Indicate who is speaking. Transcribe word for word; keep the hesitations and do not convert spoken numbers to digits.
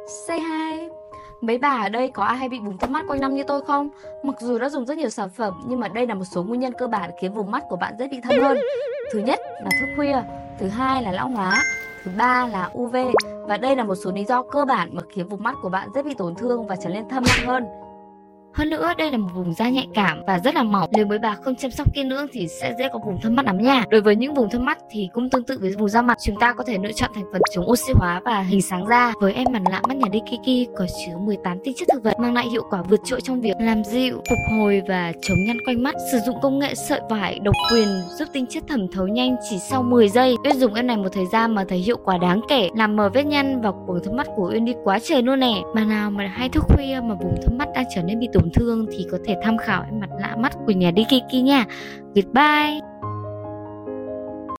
Speaker 1: Say hi. Mấy bà ở đây có ai hay bị vùng thâm mắt quanh năm như tôi không? Mặc dù đã dùng rất nhiều sản phẩm nhưng mà đây là một số nguyên nhân cơ bản khiến vùng mắt của bạn dễ bị thâm hơn. Thứ nhất là thức khuya, thứ hai là lão hóa, thứ ba là u vê, và đây là một số lý do cơ bản mà khiến vùng mắt của bạn dễ bị tổn thương và trở nên thâm nặng hơn. Hơn nữa, đây là một vùng da nhạy cảm và rất là mỏng. Nếu mấy bà không chăm sóc kỹ lưỡng thì sẽ dễ có vùng thâm mắt lắm nha. Đối với những vùng thâm mắt thì cũng tương tự với vùng da mặt, chúng ta có thể lựa chọn thành phần chống oxy hóa và hình sáng da. Với em mặt lạ mắt nhà Dikiki có chứa mười tám tinh chất thực vật mang lại hiệu quả vượt trội trong việc làm dịu, phục hồi và chống nhăn quanh mắt. Sử dụng công nghệ sợi vải độc quyền giúp tinh chất thẩm thấu nhanh chỉ sau mười giây. Uyên dùng em này một thời gian mà thấy hiệu quả đáng kể, làm mờ vết nhăn và cuống thâm mắt của Uyên đi quá trời luôn nè. Bà nào mà hay thức khuya mà vùng thâm mắt đang trở nên bị tổn thương thì có thể tham khảo em mặt lạ mắt của nhà Dikiki nha. Goodbye.